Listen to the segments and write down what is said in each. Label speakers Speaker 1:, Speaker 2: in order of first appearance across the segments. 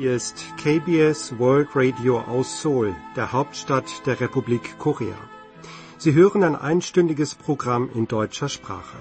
Speaker 1: Hier ist KBS World Radio aus Seoul, der Hauptstadt der Republik Korea. Sie hören ein einstündiges Programm in deutscher Sprache.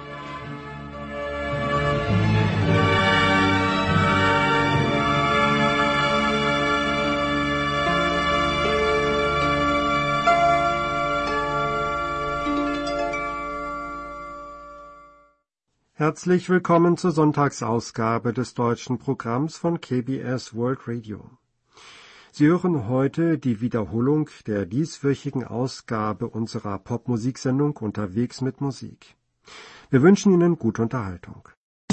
Speaker 1: Herzlich willkommen zur Sonntagsausgabe des deutschen Programms von KBS World Radio. Sie hören heute die Wiederholung der dieswöchigen Ausgabe unserer Popmusiksendung Unterwegs mit Musik. Wir wünschen Ihnen gute Unterhaltung.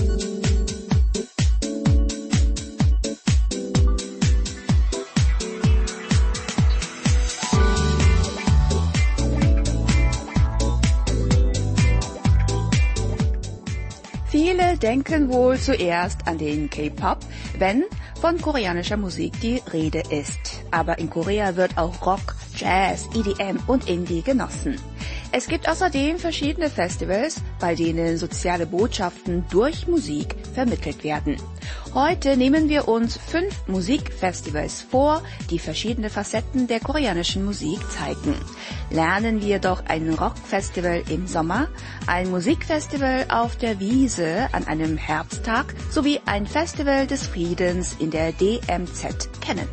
Speaker 2: Viele denken wohl zuerst an den K-Pop, wenn von koreanischer Musik die Rede ist. Aber in Korea wird auch Rock, Jazz, EDM und Indie genossen. Es gibt außerdem verschiedene Festivals, bei denen soziale Botschaften durch Musik vermittelt werden. Heute nehmen wir uns 5 Musikfestivals vor, die verschiedene Facetten der koreanischen Musik zeigen. Lernen wir doch ein Rockfestival im Sommer, ein Musikfestival auf der Wiese an einem Herbsttag sowie ein Festival des Friedens in der DMZ kennen.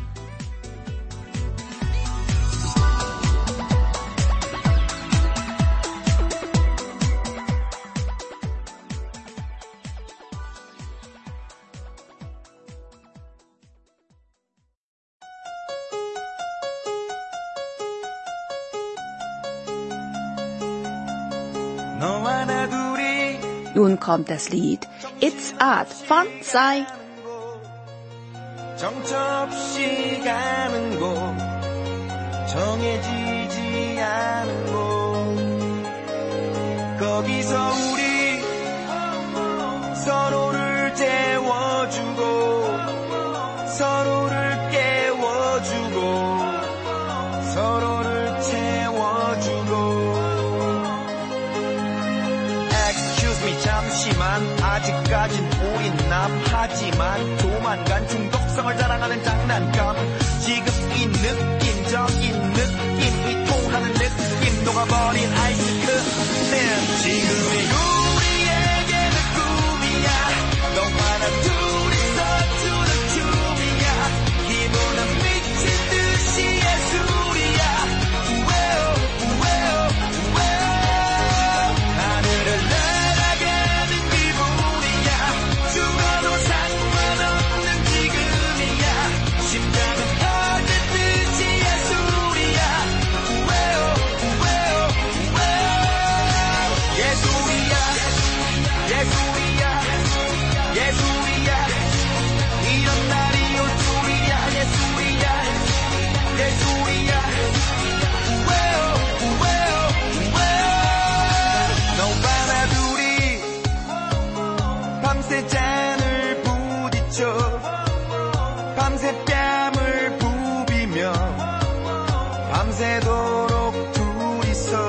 Speaker 2: Nun kommt das Lied It's Art von Psy.
Speaker 3: 정처 없이 가는 곳 정해지지 않은 곳 거기서 우리 서로를 재워주고 서로를 깨워주고 서로를 채워주고 잠시만 아직까진 우린 남하지만 조만간 중독성을 자랑하는 장난감 지금 이 느낌적인 느낌이 통하는 느낌 녹아버린 아이스크림 지금의 우리에게는 꿈이야 너와 나 둘이서 추는 춤이야 기분은 미친 듯이 예술이야 우웨오 우웨오 우웨오 하늘을 죽어도 상관없는 지금이야 심장은 터질 듯이 예술이야 우웨오 우웨오 우웨오 예술이야 예술이야 예술이야 이런 날이 올 줄이야 예술이야 예술이야 우웨오 우웨오 우웨오 너와 나 둘이 밤새 잔을 부딪혀 밤새 뺨을 부비며 밤새도록 둘이서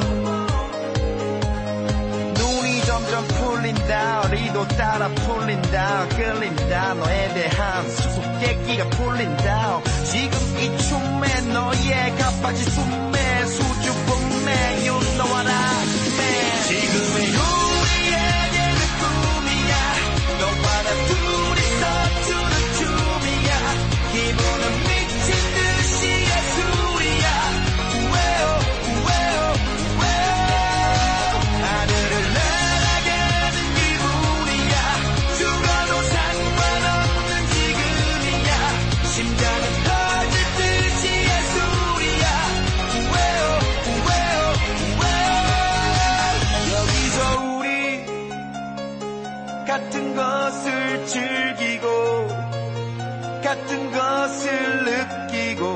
Speaker 3: 눈이 점점 풀린다 리도 따라 풀린다 끌린다 너에 대한 수수께끼가 풀린다 지금 이 춤에 너의 가빠진 숨에 수줍음에 You know what I mean 지금의 너와 나 둘이서 추는 춤이야 기분은 미친 듯이 예술이야 우웨오 우웨오 우웨오 하늘을 날아가는 기분이야 죽어도 상관없는 지금이야 심장은 터질 듯이 예술이야 우웨오 우웨오 우웨오 여기서 우리 같은 것을 즐기고 같은 것을 느끼고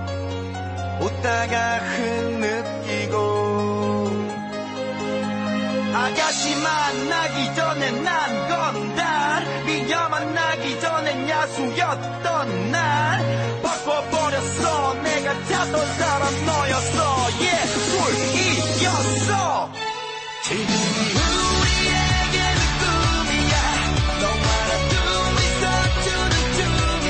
Speaker 3: 웃다가 흐느끼고 아가씨 만나기 전에 난 건달 미녀 만나기 전엔 야수였던 날 바꿔버렸어 내가 찾던 사람 너였어 예술이었어 지금이 우리에게는 꿈이야 너와 나 둘이서 추는 춤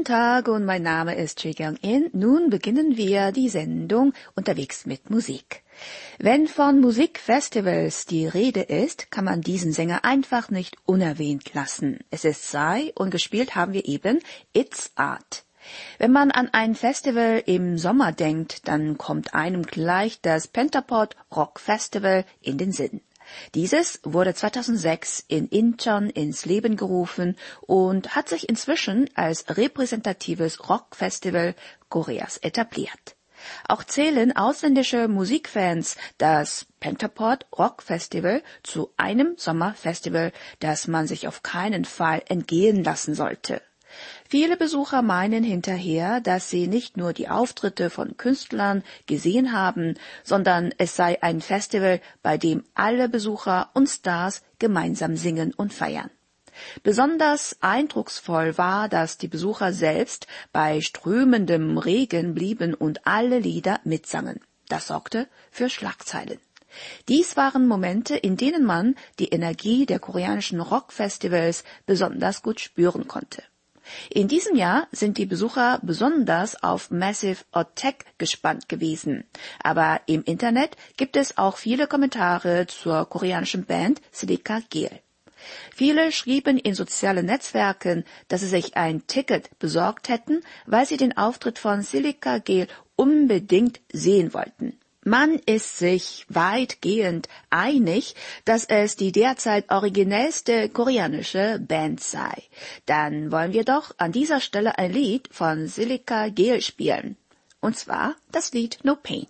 Speaker 2: Guten Tag und mein Name ist Choi Kyung-in. Nun beginnen wir die Sendung Unterwegs mit Musik. Wenn von Musikfestivals die Rede ist, kann man diesen Sänger einfach nicht unerwähnt lassen. Es ist Psy und gespielt haben wir eben It's Art. Wenn man an ein Festival im Sommer denkt, dann kommt einem gleich das Pentapod Rock Festival in den Sinn. Dieses wurde 2006 in Incheon ins Leben gerufen und hat sich inzwischen als repräsentatives Rockfestival Koreas etabliert. Auch zählen ausländische Musikfans das Pentapod Rock Festival zu einem Sommerfestival, das man sich auf keinen Fall entgehen lassen sollte. Viele Besucher meinen hinterher, dass sie nicht nur die Auftritte von Künstlern gesehen haben, sondern es sei ein Festival, bei dem alle Besucher und Stars gemeinsam singen und feiern. Besonders eindrucksvoll war, dass die Besucher selbst bei strömendem Regen blieben und alle Lieder mitsangen. Das sorgte für Schlagzeilen. Dies waren Momente, in denen man die Energie der koreanischen Rockfestivals besonders gut spüren konnte. In diesem Jahr sind die Besucher besonders auf Massive Attack gespannt gewesen. Aber im Internet gibt es auch viele Kommentare zur koreanischen Band Silica Gel. Viele schrieben in sozialen Netzwerken, dass sie sich ein Ticket besorgt hätten, weil sie den Auftritt von Silica Gel unbedingt sehen wollten. Man ist sich weitgehend einig, dass es die derzeit originellste koreanische Band sei. Dann wollen wir doch an dieser Stelle ein Lied von Silica Gel spielen. Und zwar das Lied No Pain.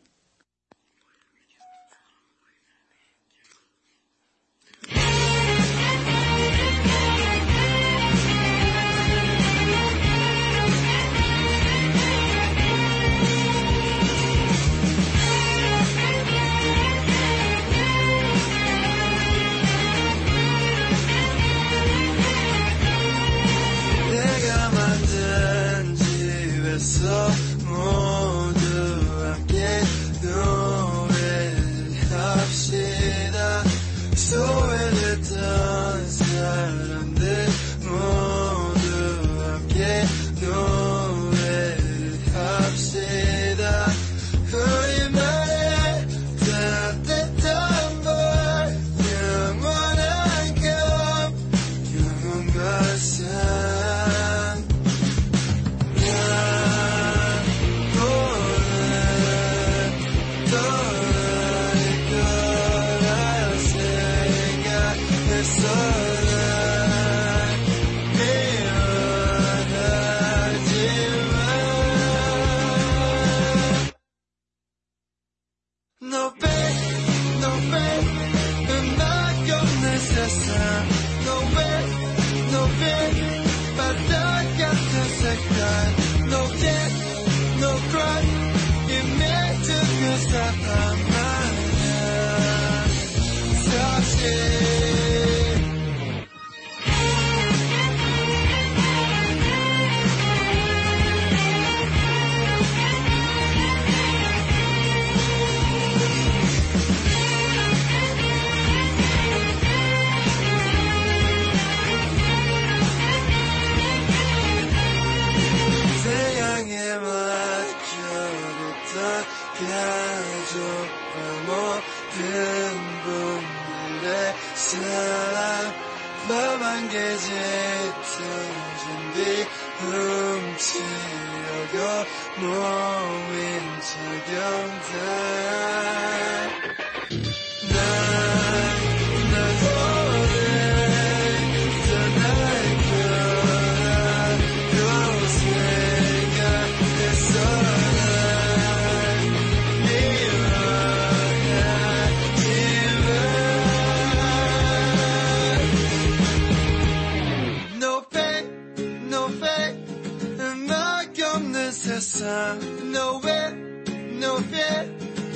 Speaker 3: No way, no fear,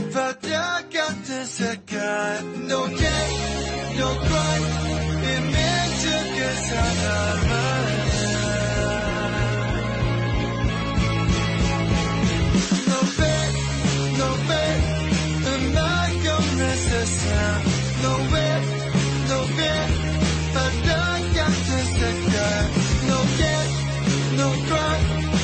Speaker 3: 바닥 같은 색깔. No gain, no cry, 이미지 그 사람아. No pain, no pain, 음악 없는 세상. No way, no fear, 바닥 같은 색깔. No gain, no cry.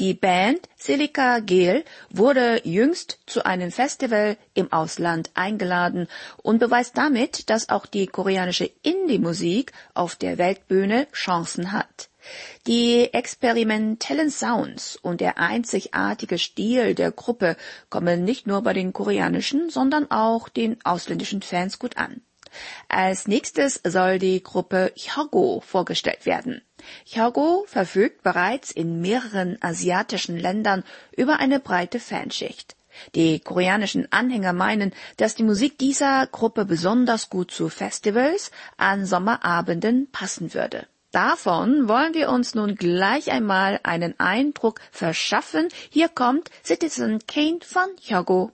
Speaker 2: Die Band Silica Gel wurde jüngst zu einem Festival im Ausland eingeladen und beweist damit, dass auch die koreanische Indie-Musik auf der Weltbühne Chancen hat. Die experimentellen Sounds und der einzigartige Stil der Gruppe kommen nicht nur bei den koreanischen, sondern auch den ausländischen Fans gut an. Als nächstes soll die Gruppe Hyogo vorgestellt werden. Hyogo verfügt bereits in mehreren asiatischen Ländern über eine breite Fanschicht. Die koreanischen Anhänger meinen, dass die Musik dieser Gruppe besonders gut zu Festivals an Sommerabenden passen würde. Davon wollen wir uns nun gleich einmal einen Eindruck verschaffen. Hier kommt Citizen Kane von Hyogo.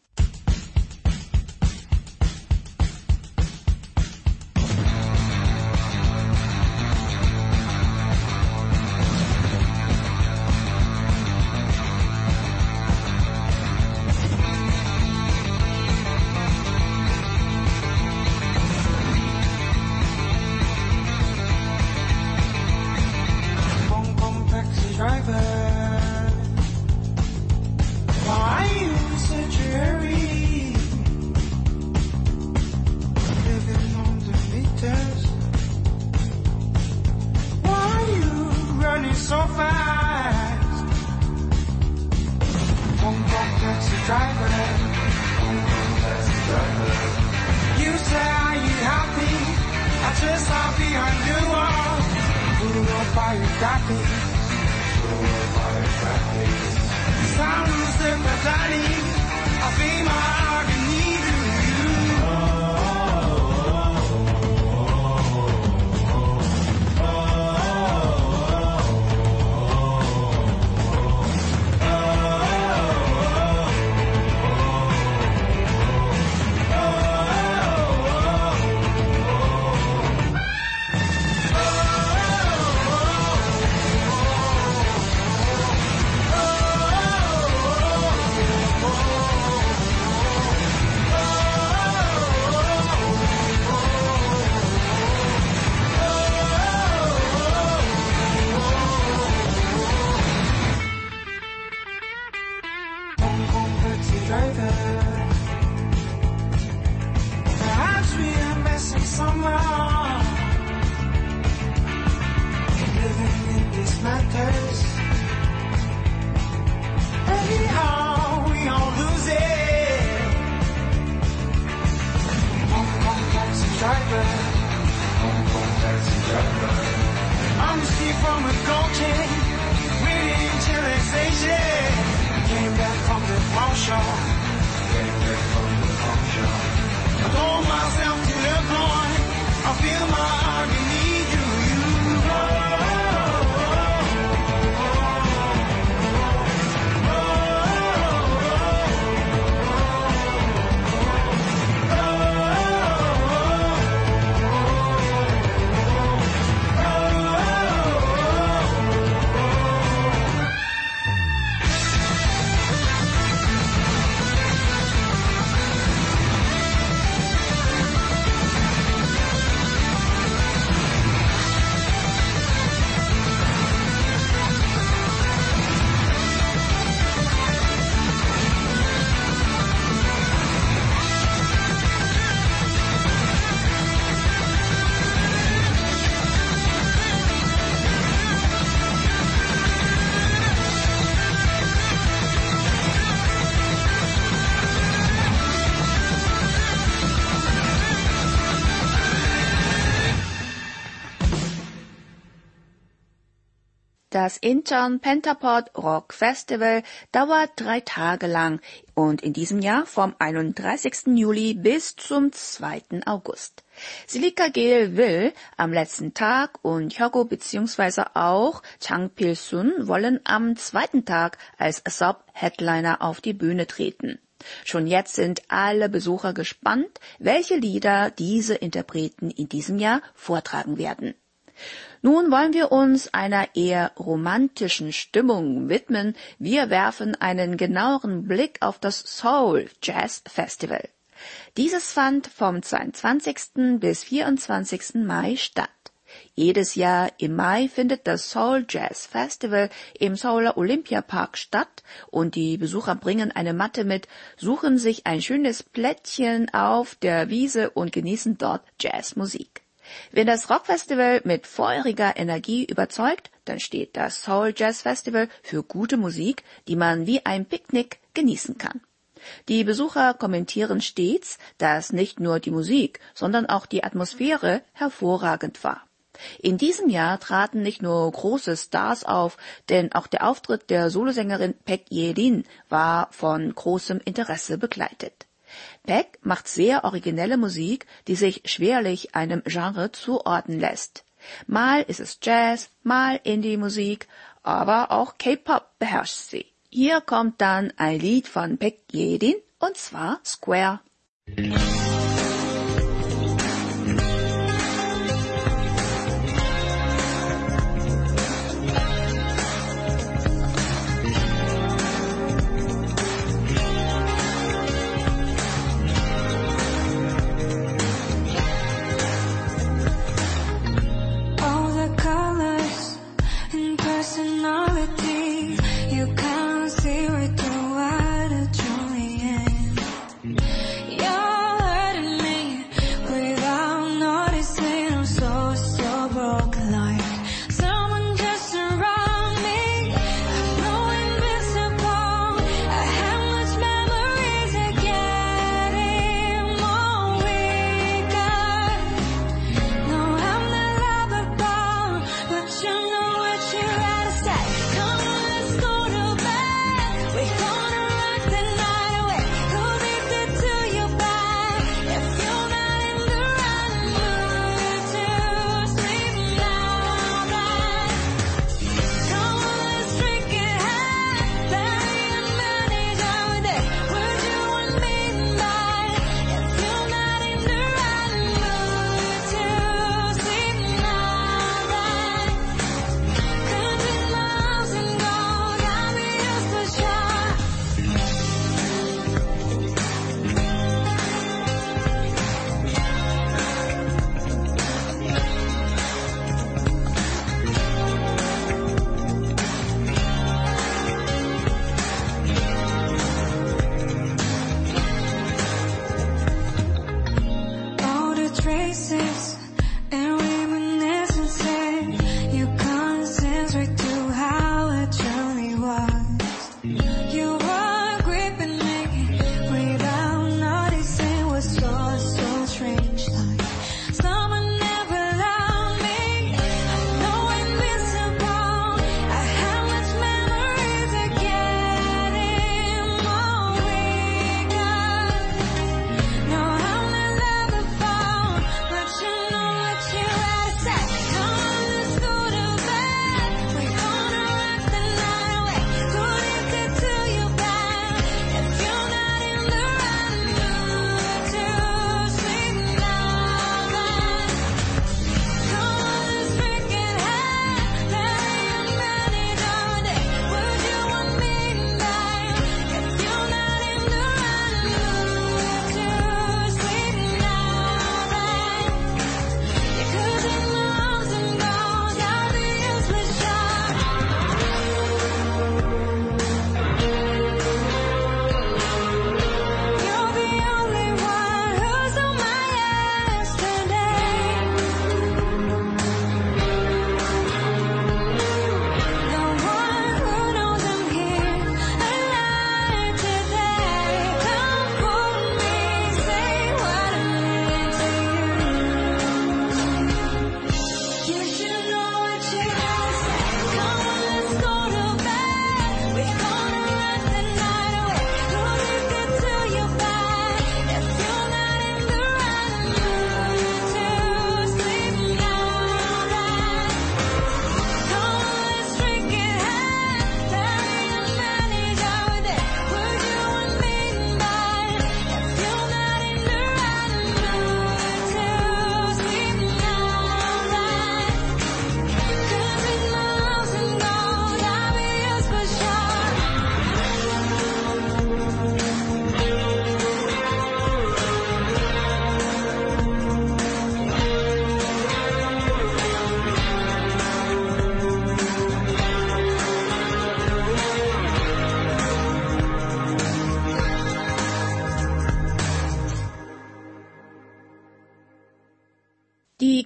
Speaker 2: Das Incheon Pentapod Rock Festival dauert 3 Tage lang und in diesem Jahr vom 31. Juli bis zum 2. August. Silica Gel will am letzten Tag und Hyogo bzw. auch Chang Pil-sun wollen am 2. Tag als Sub-Headliner auf die Bühne treten. Schon jetzt sind alle Besucher gespannt, welche Lieder diese Interpreten in diesem Jahr vortragen werden. Nun wollen wir uns einer eher romantischen Stimmung widmen. Wir werfen einen genaueren Blick auf das Seoul Jazz Festival. Dieses fand vom 22. bis 24. Mai statt. Jedes Jahr im Mai findet das Seoul Jazz Festival im Seouler Olympiapark statt und die Besucher bringen eine Matte mit, suchen sich ein schönes Plätzchen auf der Wiese und genießen dort Jazzmusik. Wenn das Rockfestival mit feuriger Energie überzeugt, dann steht das Seoul Jazz Festival für gute Musik, die man wie ein Picknick genießen kann. Die Besucher kommentieren stets, dass nicht nur die Musik, sondern auch die Atmosphäre hervorragend war. In diesem Jahr traten nicht nur große Stars auf, denn auch der Auftritt der Solosängerin Baek Ye-rin war von großem Interesse begleitet. Baek macht sehr originelle Musik, die sich schwerlich einem Genre zuordnen lässt. Mal ist es Jazz, mal Indie-Musik, aber auch K-Pop beherrscht sie. Hier kommt dann ein Lied von Baek Ye-rin, und zwar Square.
Speaker 4: You're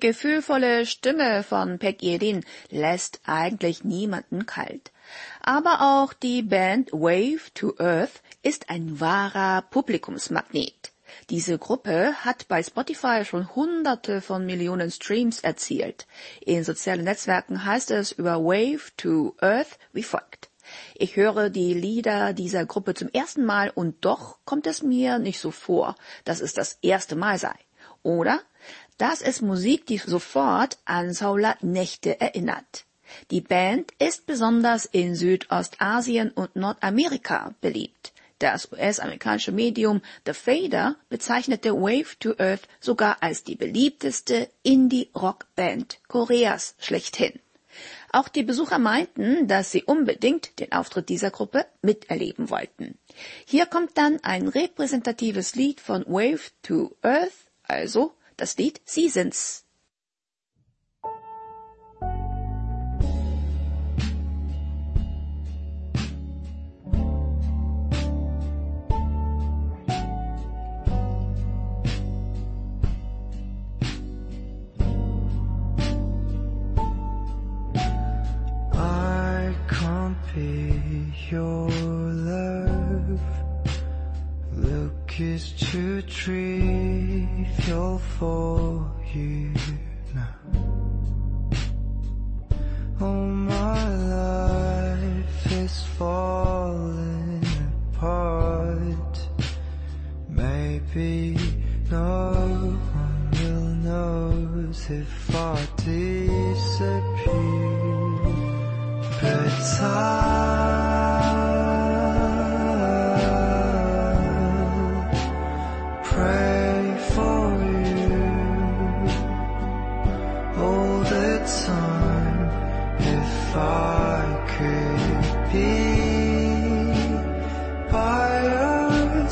Speaker 2: gefühlvolle Stimme von Baek Yerin lässt eigentlich niemanden kalt. Aber auch die Band Wave to Earth ist ein wahrer Publikumsmagnet. Diese Gruppe hat bei Spotify schon Hunderte von Millionen Streams erzielt. In sozialen Netzwerken heißt es über Wave to Earth wie folgt. Ich höre die Lieder dieser Gruppe zum ersten Mal und doch kommt es mir nicht so vor, dass es das erste Mal sei. Oder das ist Musik, die sofort an Seoul-Nächte erinnert. Die Band ist besonders in Südostasien und Nordamerika beliebt. Das US-amerikanische Medium The Fader bezeichnete Wave to Earth sogar als die beliebteste Indie-Rock-Band Koreas schlechthin. Auch die Besucher meinten, dass sie unbedingt den Auftritt dieser Gruppe miterleben wollten. Hier kommt dann ein repräsentatives Lied von Wave to Earth, also das Lied Seasons.
Speaker 3: Your love, look is too trivial for you now. Oh, my life is falling apart. Maybe no one will notice if I disappear. But I'll pray for you all the time. If I could be by your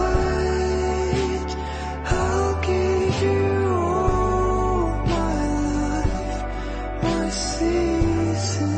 Speaker 3: side, I'll give you all my life, my seasons.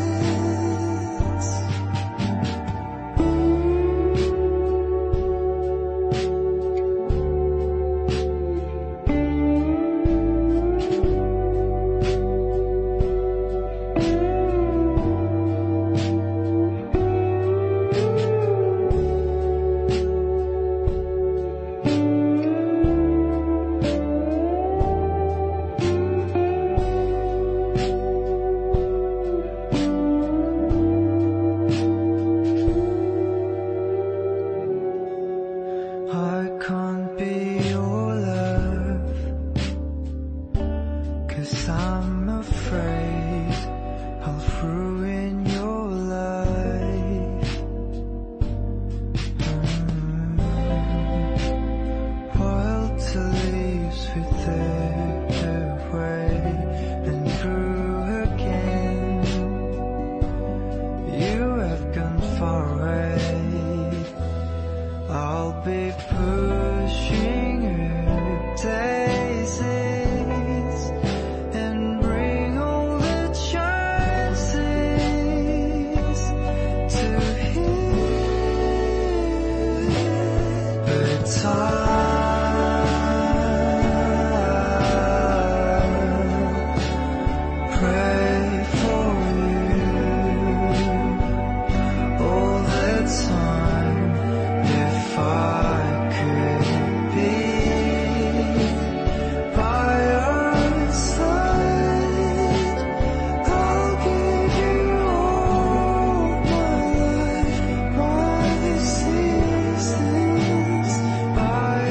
Speaker 3: By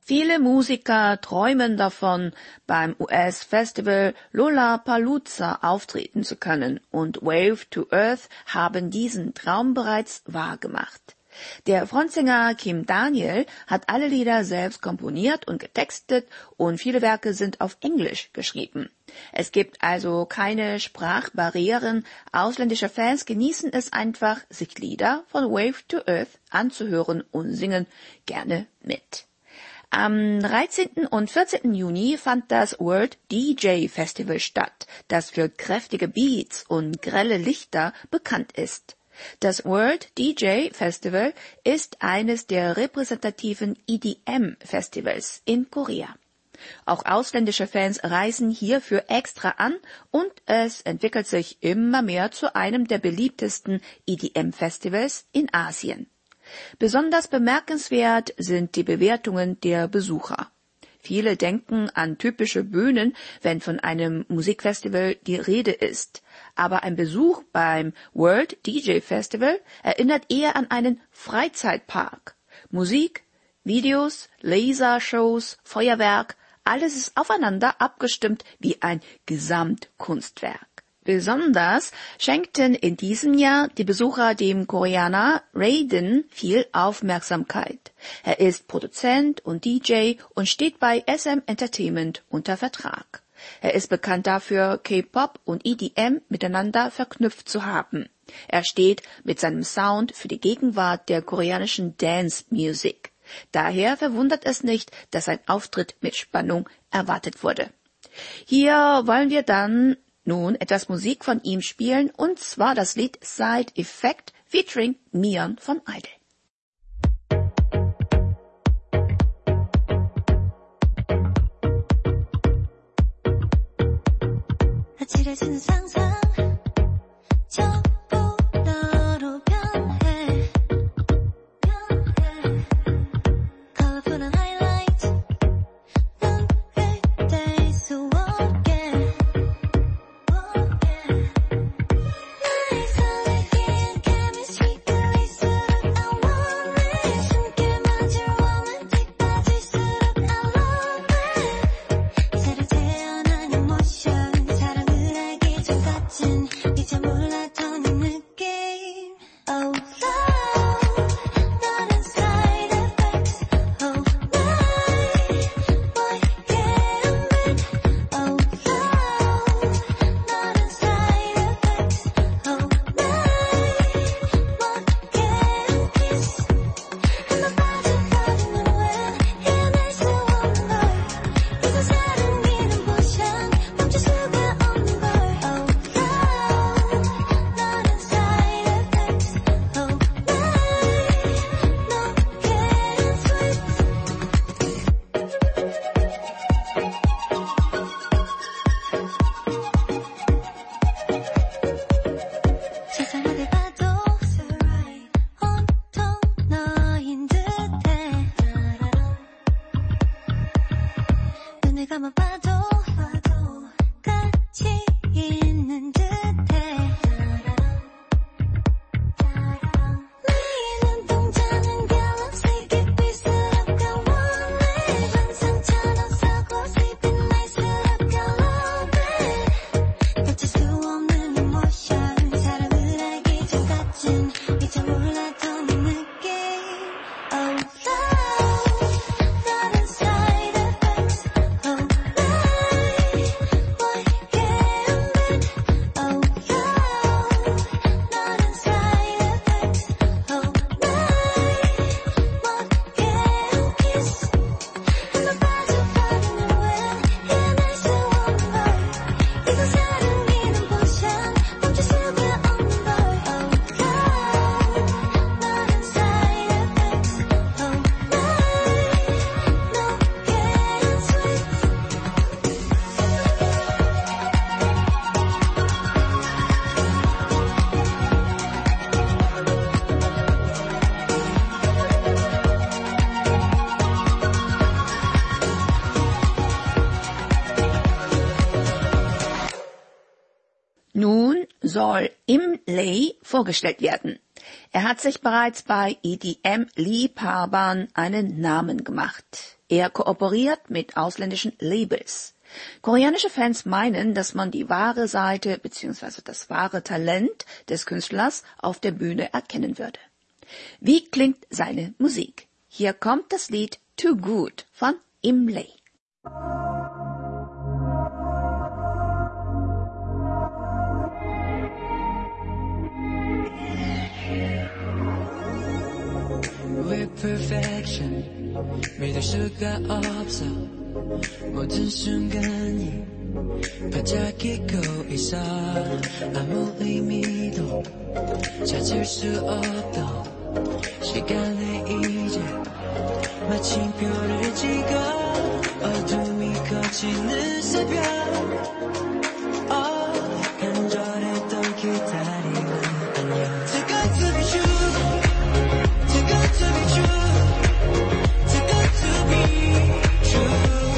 Speaker 2: Viele Musiker träumen davon, beim US-Festival Lollapalooza auftreten zu können, und Wave to Earth haben diesen Traum bereits wahrgemacht. Der Frontsänger Kim Daniel hat alle Lieder selbst komponiert und getextet, und viele Werke sind auf Englisch geschrieben. Es gibt also keine Sprachbarrieren. Ausländische Fans genießen es einfach, sich Lieder von Wave to Earth anzuhören und singen gerne mit. Am 13. und 14. Juni fand das World DJ Festival statt, das für kräftige Beats und grelle Lichter bekannt ist. Das World DJ Festival ist eines der repräsentativen EDM-Festivals in Korea. Auch ausländische Fans reisen hierfür extra an, und es entwickelt sich immer mehr zu einem der beliebtesten EDM-Festivals in Asien. Besonders bemerkenswert sind die Bewertungen der Besucher. Viele denken an typische Bühnen, wenn von einem Musikfestival die Rede ist. Aber ein Besuch beim World DJ Festival erinnert eher an einen Freizeitpark. Musik, Videos, Lasershows, Feuerwerk, alles ist aufeinander abgestimmt wie ein Gesamtkunstwerk. Besonders schenkten in diesem Jahr die Besucher dem Koreaner Raiden viel Aufmerksamkeit. Er ist Produzent und DJ und steht bei SM Entertainment unter Vertrag. Er ist bekannt dafür, K-Pop und EDM miteinander verknüpft zu haben. Er steht mit seinem Sound für die Gegenwart der koreanischen Dance Music. Daher verwundert es nicht, dass sein Auftritt mit Spannung erwartet wurde. Hier wollen wir dann nun etwas Musik von ihm spielen, und zwar das Lied Side Effect featuring Mion von Idol.
Speaker 4: 아찔해지는 상상 저보러로 변해 colorful한 highlight 눈을 뗄 수 없게 나의 설레기엔 chemistry 끌릴수록 I want it 숨길 맞을 romantic 빠질수록 I love it 새로 태어난 emotion 사랑을 알기 전까진 이제 몰랐던 이 느낌 Oh love 너는 side effects Oh my what can be Oh love 너는 side effects Oh my what can kiss 한 번 빠진 너는 왜 헤어날 수 없는 걸 이거 사랑이란 포션 멈출 수가 없는 걸 Oh love 너는 side effects Oh my no getting sweet 세상을 봐도 온통 너인 듯해 눈을 감아봐도 같이 있는 듯해 나의 눈동자는 갤럭시 깊을수록 I want it 환상처럼 서곳이 빛날수록 I love it 놓칠 수 없는 emotion 사랑을 알기 전까진 이제 몰랐던 이 느낌 Oh love 너는 side effects Oh my what can be Oh love 너는 side effects Oh my what can kiss 한 번 빠져버리면 왜 헤어날 수 없는 걸 이거 사랑이란 포션 멈출 수가 없는 걸 Oh love 너는 side effects Oh my no getting sweet
Speaker 2: Nun soll Im Lei vorgestellt werden. Er hat sich bereits bei EDM-Liebhabern einen Namen gemacht. Er kooperiert mit ausländischen Labels. Koreanische Fans meinen, dass man die wahre Seite bzw. das wahre Talent des Künstlers auf der Bühne erkennen würde. Wie klingt seine Musik? Hier kommt das Lied Too Good von Imlay.
Speaker 5: With perfection 믿을 수가 없어 모든 순간이 반짝이고 있어 아무 의미도 찾을 수 없던 시간에 이제 마침표를 찍어 어둠이 거치는 새벽 간절했던 기다림은 안녕 Too good to be true Too good to be true Too good to be true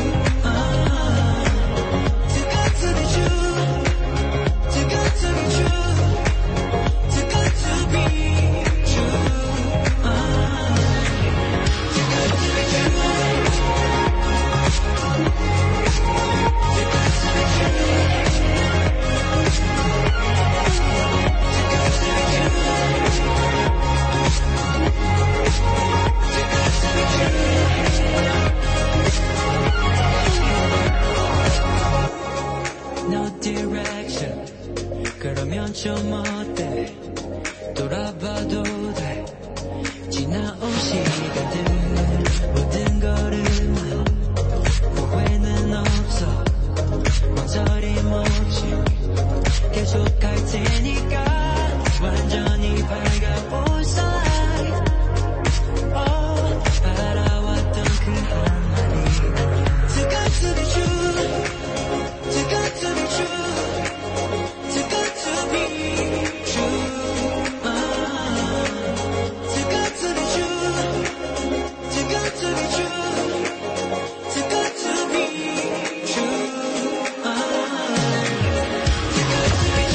Speaker 5: Too good to be true Too good to be true Too good to be true Too good to be true No direction 그러면 좀 어때 돌아봐도 돼 지나온 시간들 모든 걸음은 후회는 없어 망설임 없이 계속 갈 테니까 완전히 밝아올 sunlight 바라왔던 그 한마디 Too good to be true Too good to be true Too good to be true Too good to be true Too good to be true Too good to be true Too good to be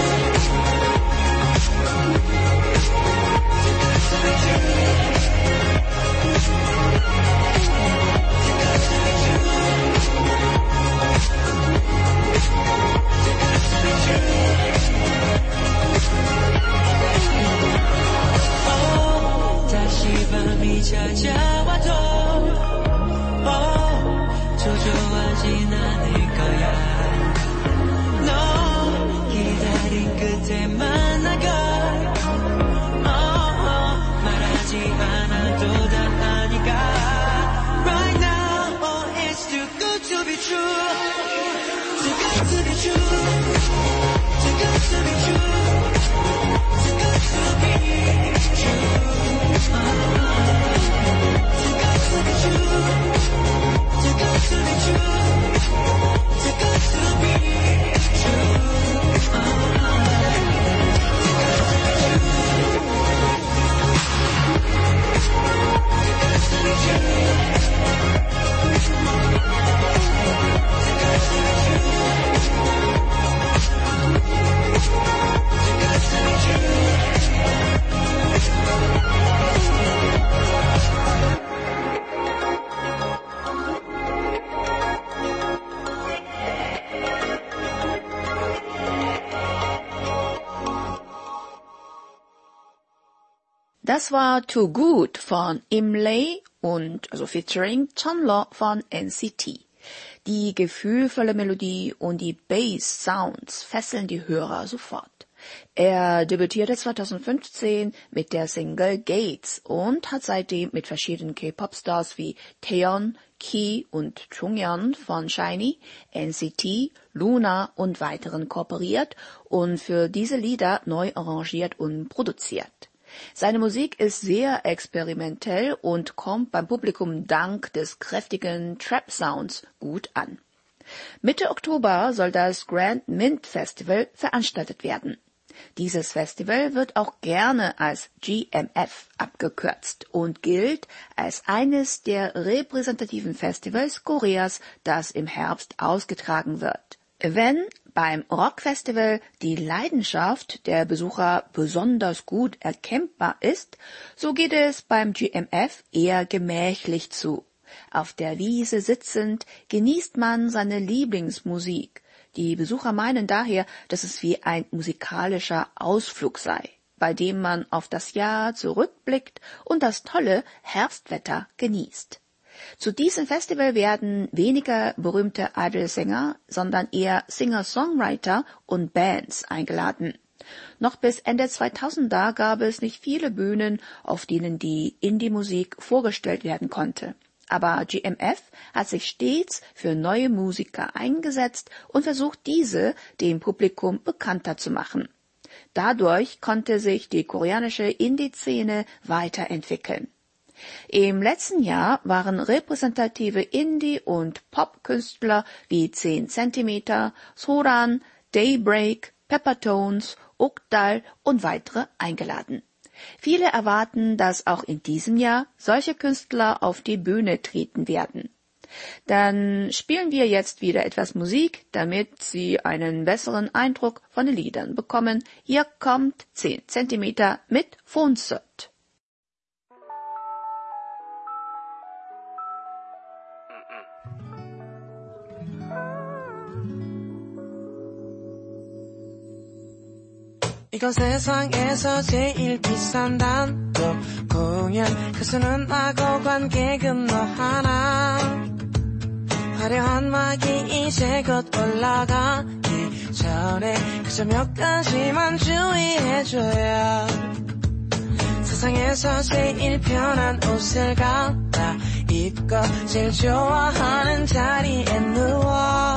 Speaker 5: 다시 밤이 찾아와도 초조하진 않을 거야 너 기다린 끝에 만나걸 말하지 않아도 다 아니까 Right now it's too good to be true Too good to be true Too good to be true Too good to be true Too good to be true Too good to be true Too good to be
Speaker 2: Das war Too Good von Imlay und also featuring Chanlo von NCT. Die gefühlvolle Melodie und die Bass-Sounds fesseln die Hörer sofort. Er debütierte 2015 mit der Single Gates und hat seitdem mit verschiedenen K-Pop-Stars wie Taeyeon, Key und Jonghyun von SHINee, NCT, Luna und weiteren kooperiert und für diese Lieder neu arrangiert und produziert. Seine Musik ist sehr experimentell und kommt beim Publikum dank des kräftigen Trap-Sounds gut an. Mitte Oktober soll das Grand Mint Festival veranstaltet werden. Dieses Festival wird auch gerne als GMF abgekürzt und gilt als eines der repräsentativen Festivals Koreas, das im Herbst ausgetragen wird. Wenn beim Rockfestival die Leidenschaft der Besucher besonders gut erkennbar ist, so geht es beim GMF eher gemächlich zu. Auf der Wiese sitzend genießt man seine Lieblingsmusik. Die Besucher meinen daher, dass es wie ein musikalischer Ausflug sei, bei dem man auf das Jahr zurückblickt und das tolle Herbstwetter genießt. Zu diesem Festival werden weniger berühmte Idol-Sänger, sondern eher Singer-Songwriter und Bands eingeladen. Noch bis Ende 2000er gab es nicht viele Bühnen, auf denen die Indie-Musik vorgestellt werden konnte. Aber GMF hat sich stets für neue Musiker eingesetzt und versucht, diese dem Publikum bekannter zu machen. Dadurch konnte sich die koreanische Indie-Szene weiterentwickeln. Im letzten Jahr waren repräsentative Indie- und Pop-Künstler wie 10 cm, Soran, Daybreak, Peppertones, Ukdal und weitere eingeladen. Viele erwarten, dass auch in diesem Jahr solche Künstler auf die Bühne treten werden. Dann spielen wir jetzt wieder etwas Musik, damit Sie einen besseren Eindruck von den Liedern bekommen. Hier kommt 10 cm mit Phonsut.
Speaker 5: 이건 세상에서 제일 비싼 단독 공연 가수는 나고 관객은 너 하나 화려한 막이 이제 곧 올라가기 전에 그저 몇 가지만 주의해줘야 세상에서 제일 편한 옷을 갈아 입고 제일 좋아하는 자리에 누워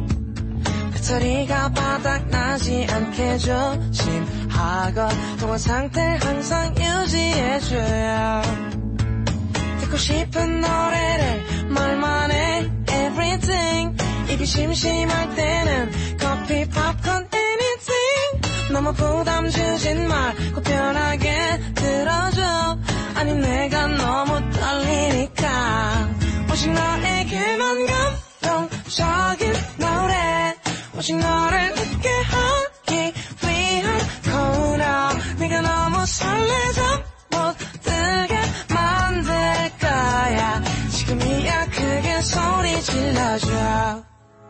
Speaker 5: 배터리가 바닥나지 않게 조심하고 동안 상태 항상 유지해줘야 듣고 싶은 노래를 말만 해 everything 입이 심심할 때는 커피 팝콘 anything 너무 부담 주진 말고 편하게 들어줘 아니 내가 너무 떨리니까 오직 너에게만 감동적인 노래 오직 너를 웃게 하기 위한 코너 네가 너무 설레서 못 뜨게 만들 거야 지금이야 크게 소리 질러줘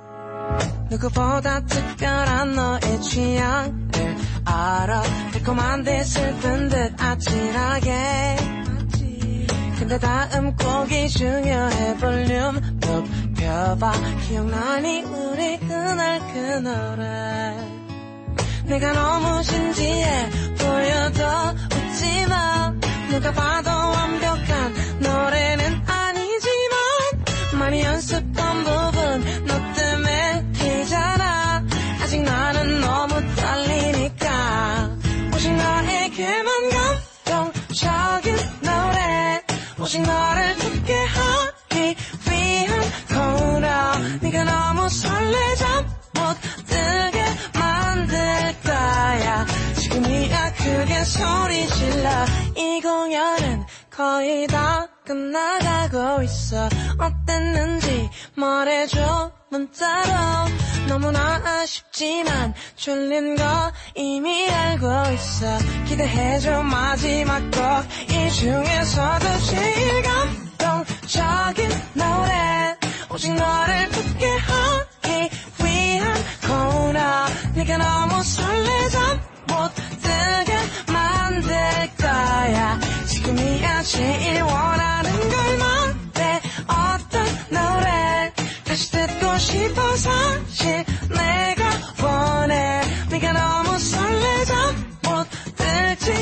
Speaker 5: 누구보다 특별한 너의 취향을 알아 달콤한데 슬픈 듯 아찔하게 근데 다음 곡이 중요해 볼륨 높여봐 기억나니 우리 그날 그 노래 내가 너무 진지해 보여도 웃지마 누가 봐도 완벽한 노래는 아니지만 많이 연습한 부분 너 때문에 튀잖아 아직 나는 너무 떨리니까 오직 너에게만 감동적인 노래 오직 너를 웃게 하기 위한 코너 네가 너무 설레자 못 뜨게 만들 거야 지금이야 크게 소리 질러 이 공연은 거의 다 끝나가고 있어 어땠는지 말해줘 문자로 너무나 아쉽지만 졸린 거 이미 알고 있어 기대해줘 마지막 곡 이 중에서도 제일 감동적인 노래 오직 너를 웃게 하기 위한 코너 네가 너무 설레자 못 뜨게 만들 거야 지금이야 제일 원하는 걸 말해 어떤 노래 다시 듣고 싶어 사실 내가 원해 네가 너무 설레자 못 들지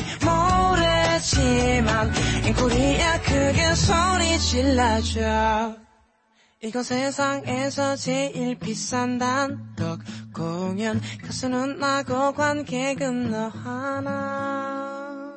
Speaker 5: 모르지만 앵콜이야 크게 소리 질러줘 이건 세상에서 제일 비싼 단독 공연 가수는 나고 관객은 너 하나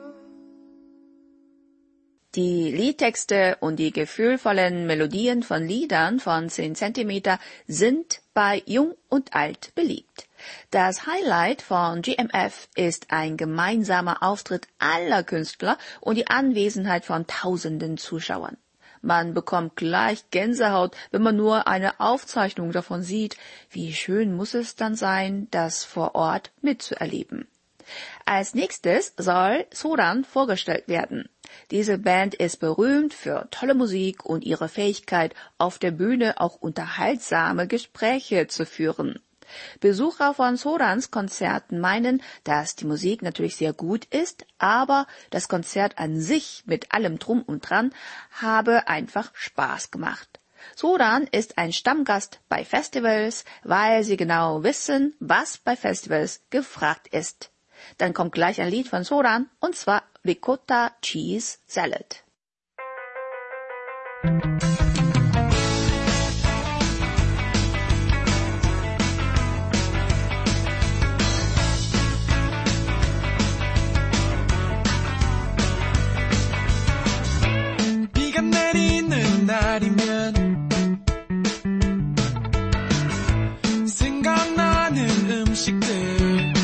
Speaker 2: Die Liedtexte und die gefühlvollen Melodien von Liedern von 10 cm sind bei Jung und Alt beliebt. Das Highlight von GMF ist ein gemeinsamer Auftritt aller Künstler und die Anwesenheit von tausenden Zuschauern. Man bekommt gleich Gänsehaut, wenn man nur eine Aufzeichnung davon sieht. Wie schön muss es dann sein, das vor Ort mitzuerleben. Als nächstes soll Soran vorgestellt werden. Diese Band ist berühmt für tolle Musik und ihre Fähigkeit, auf der Bühne auch unterhaltsame Gespräche zu führen. Besucher von Sorans Konzerten meinen, dass die Musik natürlich sehr gut ist, aber das Konzert an sich mit allem Drum und Dran habe einfach Spaß gemacht. Soran ist ein Stammgast bei Festivals, weil sie genau wissen, was bei Festivals gefragt ist. Dann kommt gleich ein Lied von Soran, und zwar Ricotta Cheese Salad.
Speaker 5: 비가 내리는 날이면 생각나는 음식들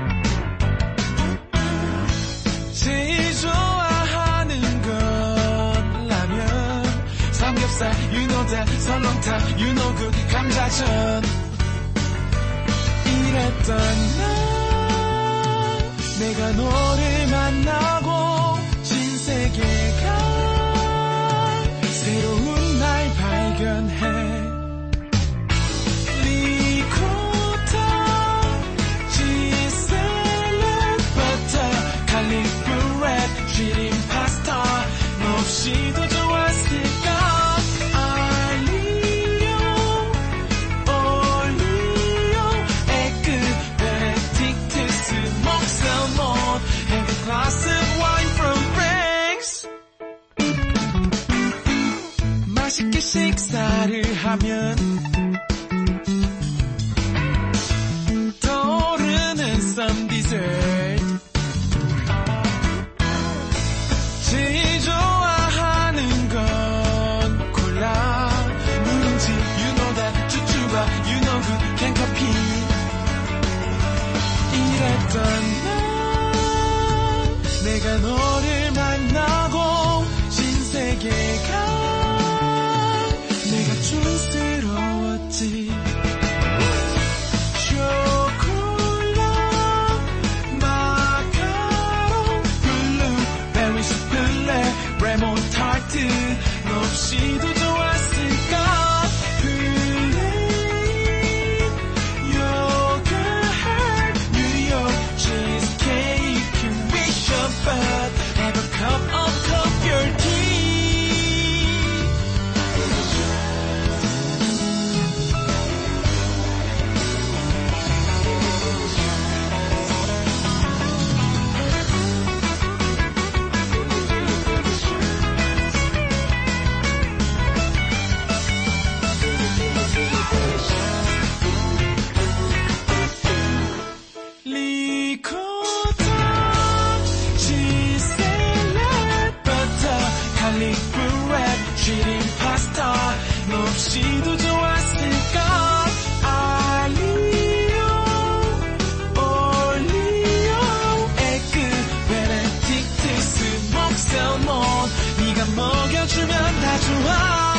Speaker 5: 제일 좋아하는 건 라면 삼겹살 you know that 설렁탕 you know good 감자전 이랬던 날 내가 너를 만나고 신세계가 새로운 날 발견해 시도 좋았을까 올리오 에그 베네딕트 스모크 셀몬 and a glass of wine from Frank's 맛있게 식사를 하면 떠오르는 some dessert 제일 좋아하는 건 콜라 누룽지 you know that 쭈쭈바 you know good 캔커피 이랬던 날 내가 너를 만나고 신세계가 내가 촌스러웠지 레몬 타르트 너 없이도 좋았을까 플레인 요거트 뉴욕 치즈케이크 위셔밭 Have a cup of coffee tea 시도 좋았을까 올리오 에그 베네딕트 스모크 셀몬 네가 먹여주면 다 좋아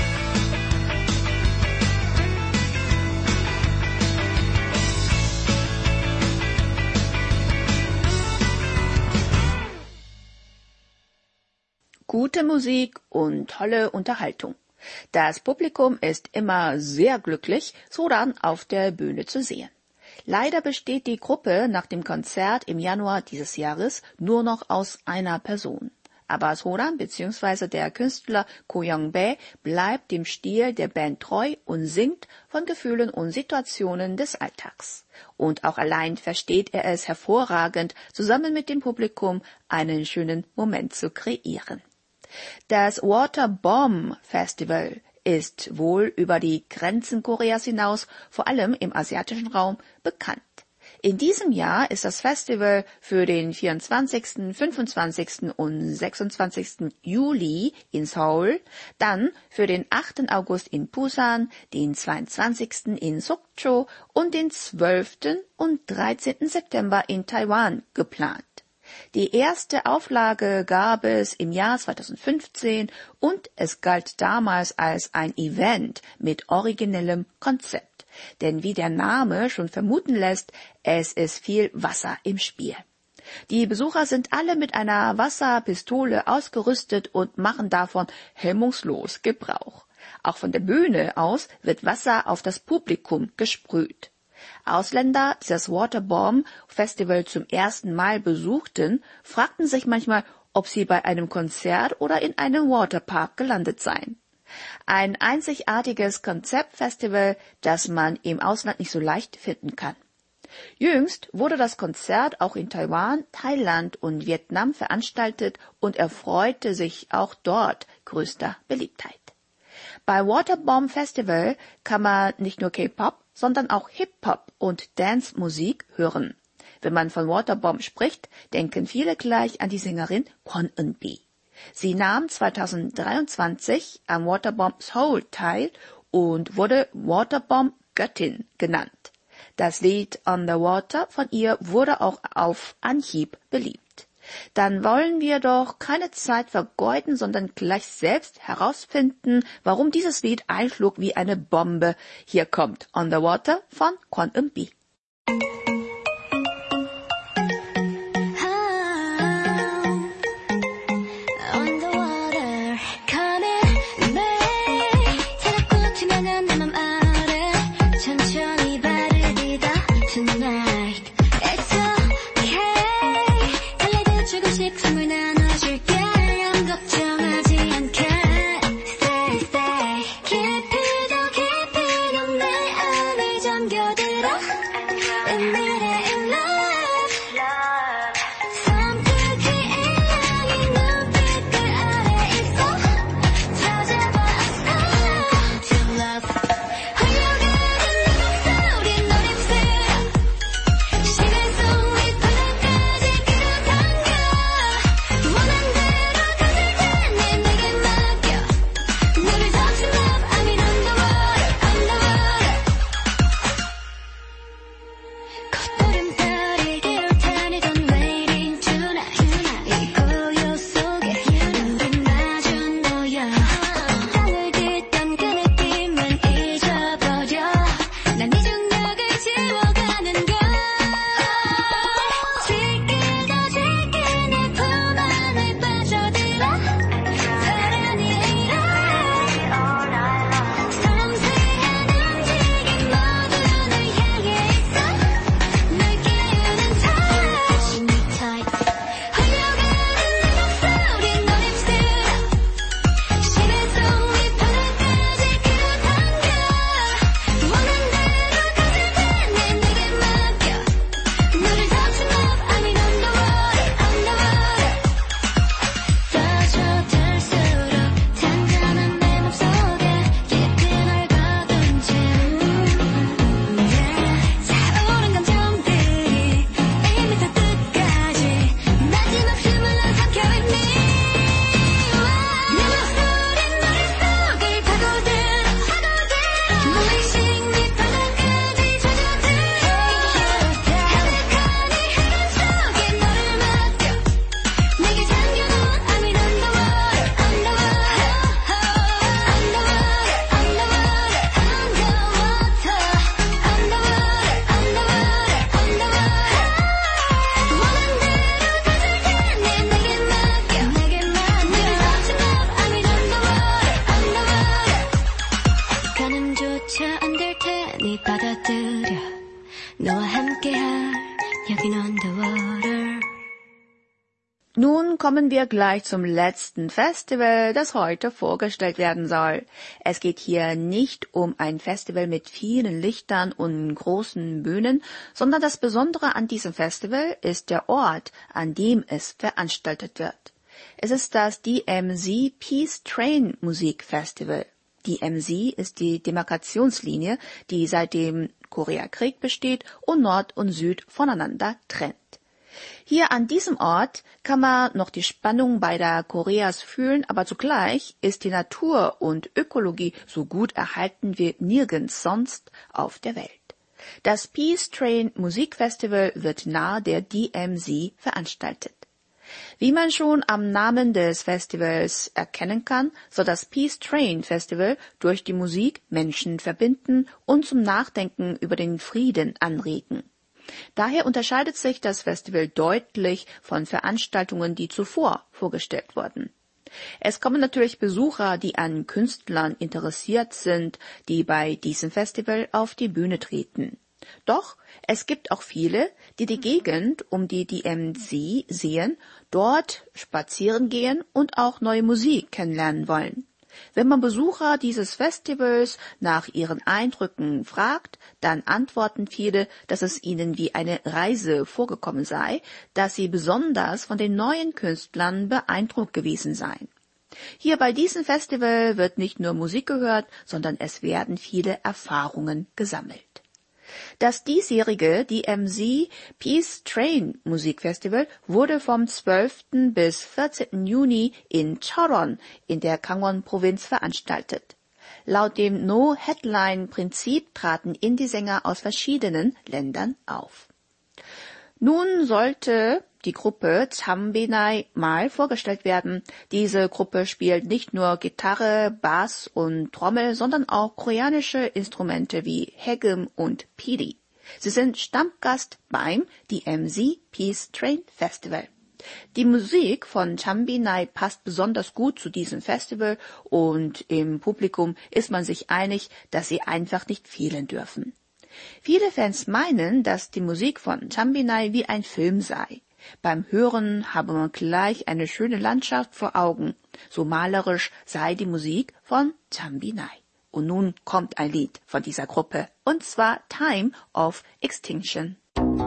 Speaker 2: Gute Musik und tolle Unterhaltung. Das Publikum ist immer sehr glücklich, Soran auf der Bühne zu sehen. Leider besteht die Gruppe nach dem Konzert im Januar dieses Jahres nur noch aus einer Person. Aber Soran bzw. der Künstler Ko Young-bae bleibt dem Stil der Band treu und singt von Gefühlen und Situationen des Alltags. Und auch allein versteht er es hervorragend, zusammen mit dem Publikum einen schönen Moment zu kreieren. Das Water Bomb Festival ist wohl über die Grenzen Koreas hinaus, vor allem im asiatischen Raum, bekannt. In diesem Jahr ist das Festival für den 24., 25. und 26. Juli in Seoul, dann für den 8. August in Busan, den 22. in Sokcho und den 12. und 13. September in Taiwan geplant. Die erste Auflage gab es im Jahr 2015 und es galt damals als ein Event mit originellem Konzept. Denn wie der Name schon vermuten lässt, es ist viel Wasser im Spiel. Die Besucher sind alle mit einer Wasserpistole ausgerüstet und machen davon hemmungslos Gebrauch. Auch von der Bühne aus wird Wasser auf das Publikum gesprüht. Ausländer, die das Waterbomb Festival zum ersten Mal besuchten, fragten sich manchmal, ob sie bei einem Konzert oder in einem Waterpark gelandet seien. Ein einzigartiges Konzeptfestival, das man im Ausland nicht so leicht finden kann. Jüngst wurde das Konzert auch in Taiwan, Thailand und Vietnam veranstaltet und erfreute sich auch dort größter Beliebtheit. Bei Waterbomb Festival kann man nicht nur K-Pop, sondern auch Hip-Hop und Dance-Musik hören. Wenn man von Waterbomb spricht, denken viele gleich an die Sängerin Kwon Eun-bi. Sie nahm 2023 am Waterbomb Seoul teil und wurde Waterbomb-Göttin genannt. Das Lied On the Water von ihr wurde auch auf Anhieb beliebt. Dann wollen wir doch keine Zeit vergeuden, sondern gleich selbst herausfinden, warum dieses Lied einschlug wie eine Bombe. Hier kommt On the Water von Kwon Eun-bi. Nun kommen wir gleich zum letzten Festival, das heute vorgestellt werden soll. Es geht hier nicht um ein Festival mit vielen Lichtern und großen Bühnen, sondern das Besondere an diesem Festival ist der Ort, an dem es veranstaltet wird. Es ist das DMZ Peace Train Musik Festival. DMZ ist die Demarkationslinie, die seit dem Koreakrieg besteht und Nord und Süd voneinander trennt. Hier an diesem Ort kann man noch die Spannung beider Koreas fühlen, aber zugleich ist die Natur und Ökologie so gut erhalten wie nirgends sonst auf der Welt. Das Peace Train Musikfestival wird nahe der DMZ veranstaltet. Wie man schon am Namen des Festivals erkennen kann, soll das Peace Train Festival durch die Musik Menschen verbinden und zum Nachdenken über den Frieden anregen. Daher unterscheidet sich das Festival deutlich von Veranstaltungen, die zuvor vorgestellt wurden. Es kommen natürlich Besucher, die an Künstlern interessiert sind, die bei diesem Festival auf die Bühne treten. Doch es gibt auch viele, die die Gegend um die DMZ sehen, dort spazieren gehen und auch neue Musik kennenlernen wollen. Wenn man Besucher dieses Festivals nach ihren Eindrücken fragt, dann antworten viele, dass es ihnen wie eine Reise vorgekommen sei, dass sie besonders von den neuen Künstlern beeindruckt gewesen seien. Hier bei diesem Festival wird nicht nur Musik gehört, sondern es werden viele Erfahrungen gesammelt. Das diesjährige DMZ Peace Train Musikfestival wurde vom 12. bis 14. Juni in Choron in der Gangwon-Provinz veranstaltet. Laut dem No-Headline-Prinzip traten Indie-Sänger aus verschiedenen Ländern auf. Nun sollte die Gruppe Chanbinai mal vorgestellt werden. Diese Gruppe spielt nicht nur Gitarre, Bass und Trommel, sondern auch koreanische Instrumente wie Haegum und Piri. Sie sind Stammgast beim DMZ Peace Train Festival. Die Musik von Chanbinai passt besonders gut zu diesem Festival und im Publikum ist man sich einig, dass sie einfach nicht fehlen dürfen. Viele Fans meinen, dass die Musik von Chanbinai wie ein Film sei. Beim Hören habe man gleich eine schöne Landschaft vor Augen. So malerisch sei die Musik von Chanbinai. Und nun kommt ein Lied von dieser Gruppe, und zwar Time of Extinction.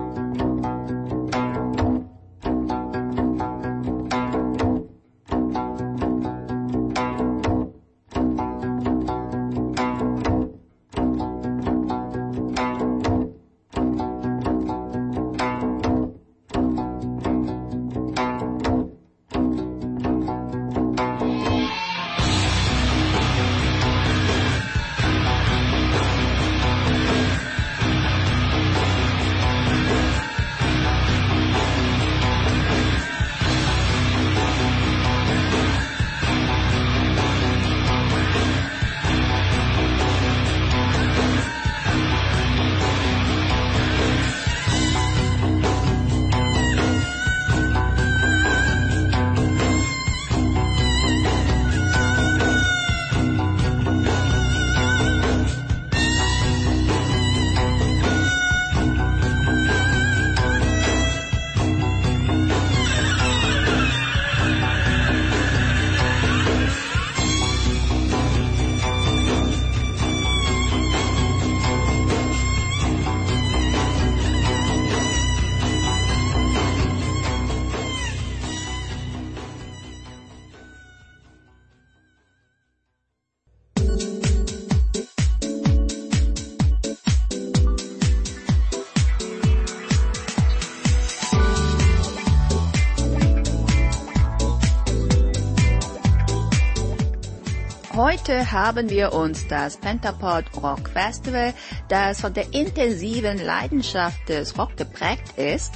Speaker 2: Heute haben wir uns das Pentapod Rock Festival, das von der intensiven Leidenschaft des Rock geprägt ist,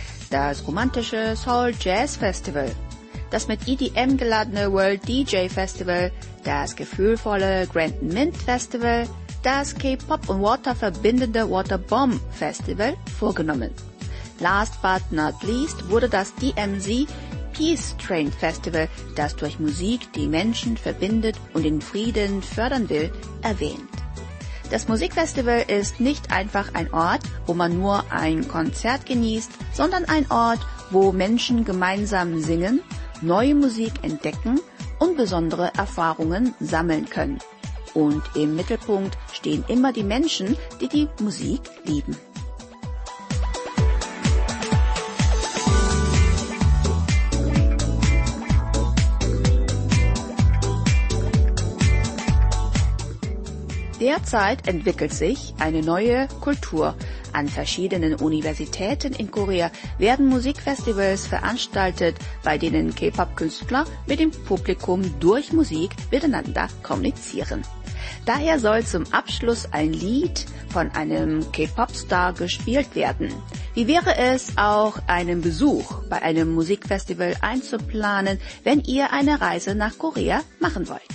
Speaker 2: das romantische Soul Jazz Festival, das mit EDM geladene World DJ Festival, das gefühlvolle Grand Mint Festival, das K-Pop und Water verbindende Water Bomb Festival vorgenommen. Last but not least wurde das DMZ Peace Train Festival, das durch Musik die Menschen verbindet und den Frieden fördern will, erwähnt. Das Musikfestival ist nicht einfach ein Ort, wo man nur ein Konzert genießt, sondern ein Ort, wo Menschen gemeinsam singen, neue Musik entdecken und besondere Erfahrungen sammeln können. Und im Mittelpunkt stehen immer die Menschen, die die Musik lieben. Derzeit entwickelt sich eine neue Kultur. An verschiedenen Universitäten in Korea werden Musikfestivals veranstaltet, bei denen K-Pop-Künstler mit dem Publikum durch Musik miteinander kommunizieren. Daher soll zum Abschluss ein Lied von einem K-Pop-Star gespielt werden. Wie wäre es auch, einen Besuch bei einem Musikfestival einzuplanen, wenn ihr eine Reise nach Korea machen wollt?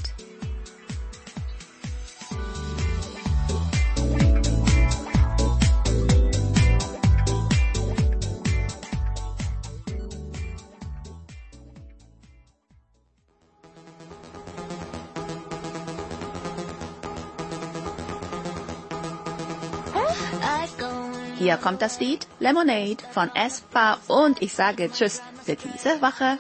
Speaker 2: Hier kommt das Lied Lemonade von aespa und ich sage Tschüss für diese Woche.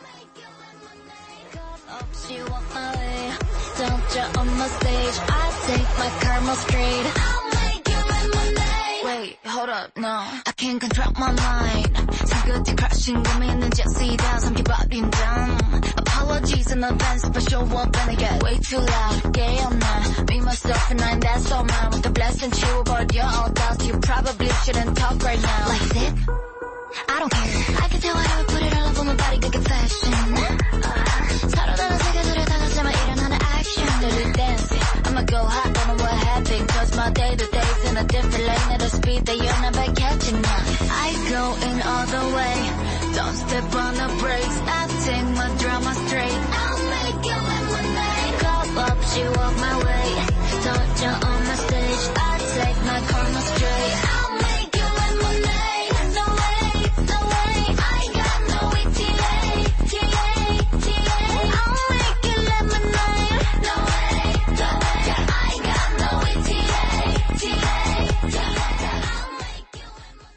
Speaker 4: She walk my way, don't you on my stage? I take my karma straight. I'll make you lemonade. Wait, hold up, no, I can't control my mind. 상끝이 crashing, 고민은 jet시다 삼켜버린 dumb. Apologies in advance if I show up and I get way too loud. Gay or not, me myself and I, that's all mine. With the blessing chill, you're all doubts. You probably shouldn't talk right now. Like sick? I don't care. I can tell why I would put it all up on my body, good confession. 서로 다른 세계들을 다 같이만 일어나는 action. Dirty dancing, I'ma go hot, don't know what happened. Cause my day to day's in a different lane at a speed that you're never catching up. I go in all the way, don't step on the brakes. I take my drama straight. I'll make you lemonade. Go up, she walk my way. Don't you on my stage, I take my karma straight. I'll make you lemonade. No way, no way, I got no ETA. I'll make you lemonade. No way, no way, I got no ETA. I'll make you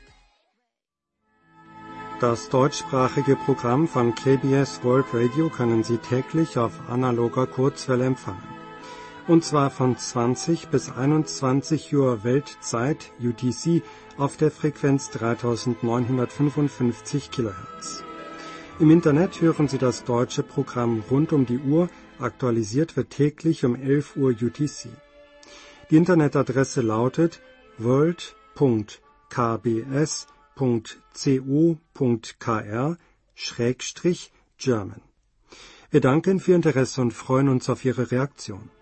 Speaker 1: Das deutschsprachige Programm von KBS World Radio können Sie täglich auf analoger Kurzwelle empfangen. Und zwar von 20 bis 21 Uhr Weltzeit UTC auf der Frequenz 3955 kHz. Im Internet hören Sie das deutsche Programm rund um die Uhr, aktualisiert wird täglich um 11 Uhr UTC. Die Internetadresse lautet world.kbs.co.kr/German. Wir danken für Ihr Interesse und freuen uns auf Ihre Reaktion.